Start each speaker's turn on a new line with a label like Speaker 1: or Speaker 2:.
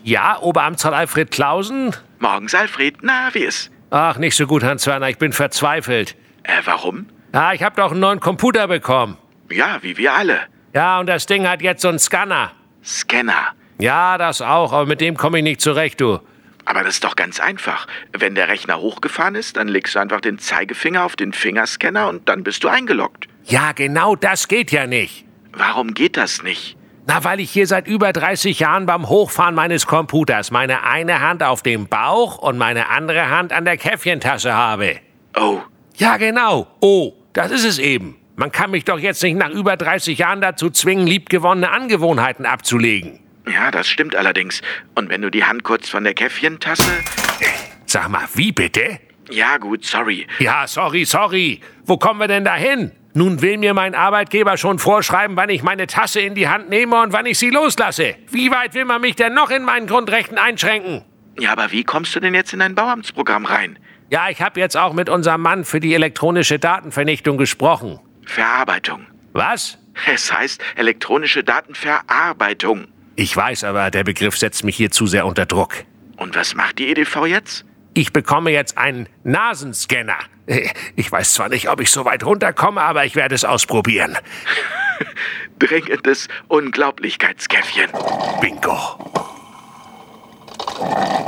Speaker 1: Ja, Oberamtsrat Alfred Clausen?
Speaker 2: Morgens, Alfred. Na, wie ist?
Speaker 1: Ach, nicht so gut, Hans Werner, ich bin verzweifelt.
Speaker 2: Warum?
Speaker 1: Ja, ich habe doch einen neuen Computer bekommen.
Speaker 2: Ja, wie wir alle.
Speaker 1: Ja, und das Ding hat jetzt so einen Scanner.
Speaker 2: Scanner.
Speaker 1: Ja, das auch, aber mit dem komme ich nicht zurecht, du.
Speaker 2: Aber das ist doch ganz einfach. Wenn der Rechner hochgefahren ist, dann legst du einfach den Zeigefinger auf den Fingerscanner und dann bist du eingeloggt.
Speaker 1: Ja, genau, das geht ja nicht.
Speaker 2: Warum geht das nicht?
Speaker 1: Na, weil ich hier seit über 30 Jahren beim Hochfahren meines Computers meine eine Hand auf dem Bauch und meine andere Hand an der Käffchentasche habe.
Speaker 2: Oh.
Speaker 1: Ja, genau. Oh, das ist es eben. Man kann mich doch jetzt nicht nach über 30 Jahren dazu zwingen, liebgewonnene Angewohnheiten abzulegen.
Speaker 2: Ja, das stimmt allerdings. Und wenn du die Hand kurz von der Käffchentasse...
Speaker 1: Sag mal, wie bitte?
Speaker 2: Ja, gut, sorry.
Speaker 1: Ja, sorry. Wo kommen wir denn da hin? Nun will mir mein Arbeitgeber schon vorschreiben, wann ich meine Tasse in die Hand nehme und wann ich sie loslasse. Wie weit will man mich denn noch in meinen Grundrechten einschränken?
Speaker 2: Ja, aber wie kommst du denn jetzt in ein Bauamtsprogramm rein?
Speaker 1: Ja, ich habe jetzt auch mit unserem Mann für die elektronische Datenvernichtung gesprochen.
Speaker 2: Verarbeitung.
Speaker 1: Was?
Speaker 2: Es heißt elektronische Datenverarbeitung.
Speaker 1: Ich weiß, aber der Begriff setzt mich hier zu sehr unter Druck.
Speaker 2: Und was macht die EDV jetzt?
Speaker 1: Ich bekomme jetzt einen Nasenscanner. Ich weiß zwar nicht, ob ich so weit runterkomme, aber ich werde es ausprobieren.
Speaker 2: Dringendes Unglaublichkeitskäffchen.
Speaker 1: Bingo.